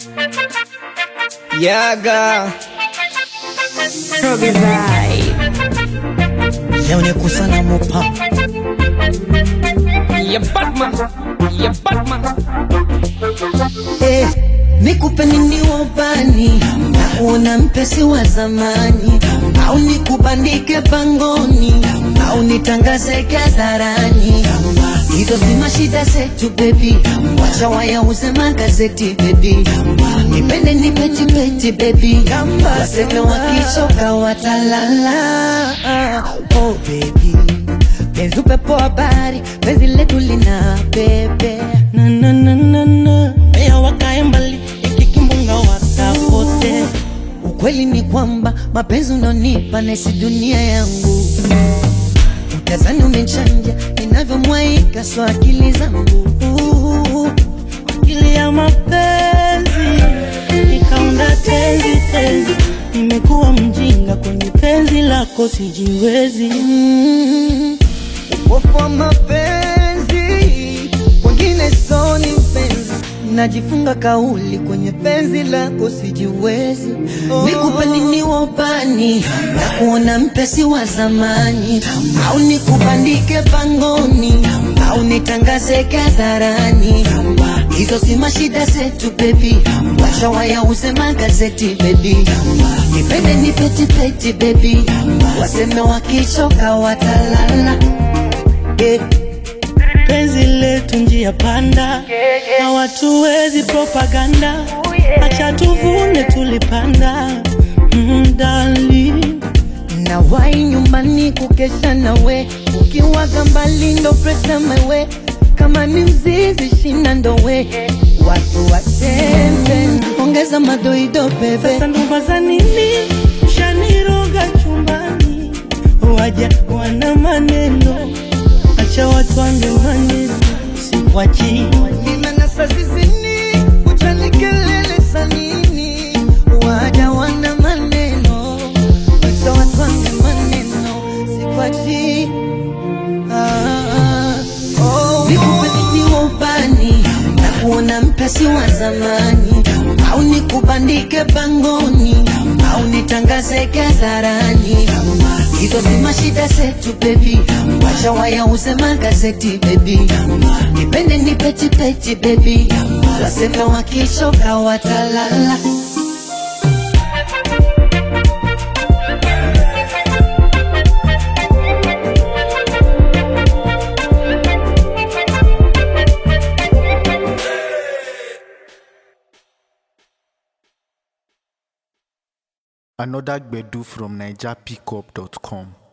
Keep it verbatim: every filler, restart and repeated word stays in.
Yaga Robbie Vibe leo ni kusana mopa ya Batman, ya Batman. eh, nikupe nini wabani na kuona mpesi wa zamani, au nikubandike pangoni, au nitangaze hadharani. Hizo si mashida zetu baby, wacha wayauze magazeti baby. Nipende nipeti peti baby, waseme wakichoka watalala. Oh baby, penzi upepo habari, penzi letu lina bebe. Na na na na na Mea wakae mbali, iki kimbunga watapote. Ukweli ni kwamba mapenzi unonipa nesi dunia yangu. Utazani umechanja ninavyomwaika, so akili zangu Akili ya mapenzi ikaunda tenzi tenzi. Nimekuwa mjinga kwenye penzi lako sijiwezi. mm, upofu wa mapenzi kwengine so ni mpenzi. Najifunga kauli kwenye penzi lako sijiwezi. oh. Nikupe nini wabani na kuona mpesi wa zamani, au nikubandike pangoni, au nitangaze hadharani. Hizo si mashida zetu baby, wacha wayauze magazeti baby. Nipende nipeti peti baby, waseme wakichoka watalala. yeah. Penzi letu njia panda, na watu wezi propaganda. Acha tuvune tulipanda, mm, darling. Na wai nyumbani kukesha nawe, ukiwaga mbali ndo presa mewe. Kama ni mzizi shina ndowe, watu wachembe, ongeza madoido bebe. Sasa ndoba za nini, ushaniroga chumbani. Waja wana maneno, acha watu wange maneno. Sikwachi Nina sasizini, uchani kelele sanini. Waja wana maneno, acha watu wange maneno. Sikwachi ah, oh, nikupe nini wabani na kuona mpesi wa zamani, au nikubandike pangoni, au nitangaze hadharani. Hizo si mashida zetu baby, wacha wayauze magazeti baby. Nipende nipeti peti baby, waseme wakichoka watalala. Another Gbedu from Niger Pickup dot com.